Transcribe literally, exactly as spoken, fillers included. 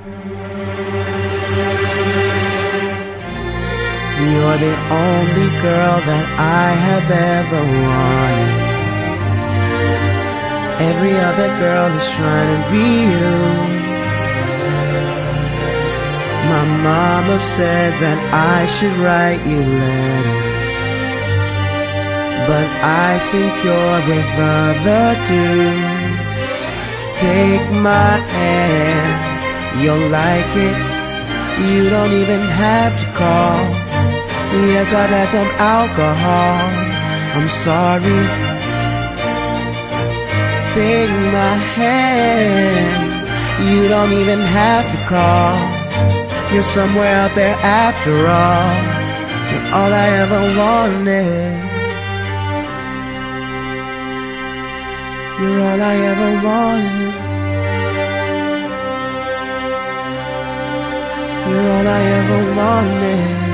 You're the only girl that I have ever wanted. Every other girl is trying to be you. My mama says that I should write you letters, but I think you're with other dudes. Take my hand, you'll like it. You don't even have to call. Yes, I've had some alcohol. I'm sorry. Take my hand, you don't even have to call. You're somewhere out there after all. You're all I ever wanted. You're all I ever wanted. You're all I ever wanted.